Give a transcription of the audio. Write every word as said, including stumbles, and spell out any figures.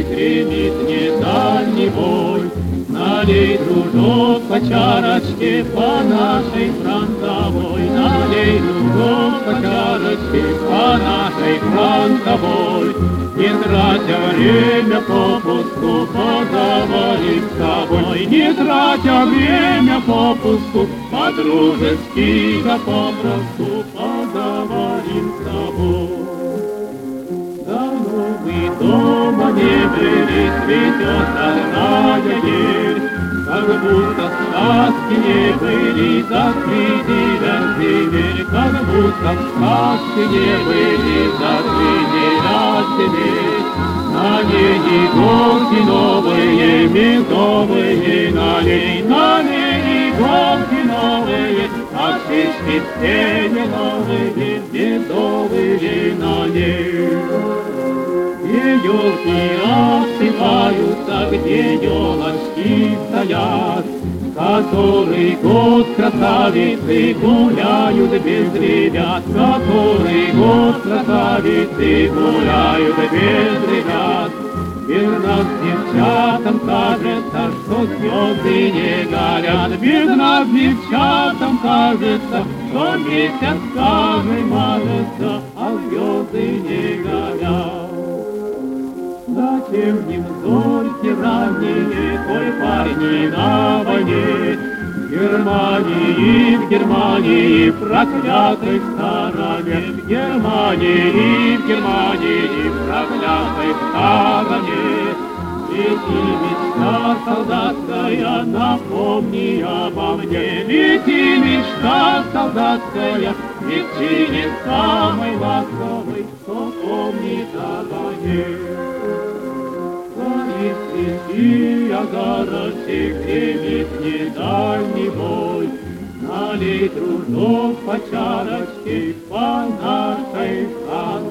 небе гремит недальний бой. Налей, дружок, по чарочке по нашей фронтовой. Налей, дружок, по чарочке по нашей фронтовой. Не тратя время попусту, поговорим с тобой. Не тратя время попусту, по-дружески, да попросту поговорим с тобой. Давно мы дома не были, цветет родная ель, как будто сказки не были, закрыли дверь, как будто сказки не были, закрыли дверь. На ней иголки новые, медовые, налей, налей иголки новые, а птички все новые, медовые, налей. Где елки осыпаются, где елочки стоят, который год красавицы гуляют без ребят, который год красавицы гуляют без ребят. Верно, девчатам кажется, что слезы не горят, верно, девчатам кажется, что месяц каждый мажется, а звезды не горят. Зачем им зорьки ранние, той парни на войне? В Германии, в Германии, проклятой стороне, в Германии, в Германии, проклятой стороне. Лети, мечта солдатская, напомни обо мне. Лети, мечта солдатская, лети самый ласковый, кто помнит обо мне. Свести огородчик гремит недальний бой. Налей, дружок, по чарочке по нашей стране.